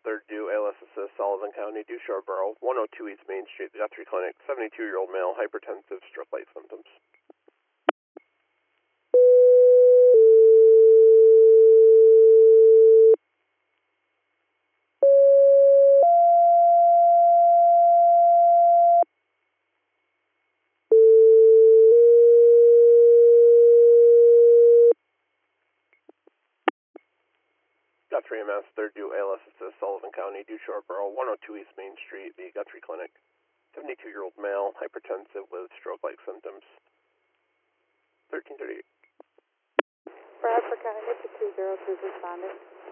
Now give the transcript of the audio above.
3rd due, ALS Assist, Sullivan County, due Sharborough, 102 East Main Street, the Guthrie Clinic, 72-year-old male, hypertensive, stroke-like symptoms. Guthrie MS, 3rd due, ALS Assist, Sullivan County, due Sharborough, 102 East Main Street, the Guthrie Clinic, 72-year-old male, hypertensive with stroke-like symptoms. 1338. Bradford County, Mr. 202, responding.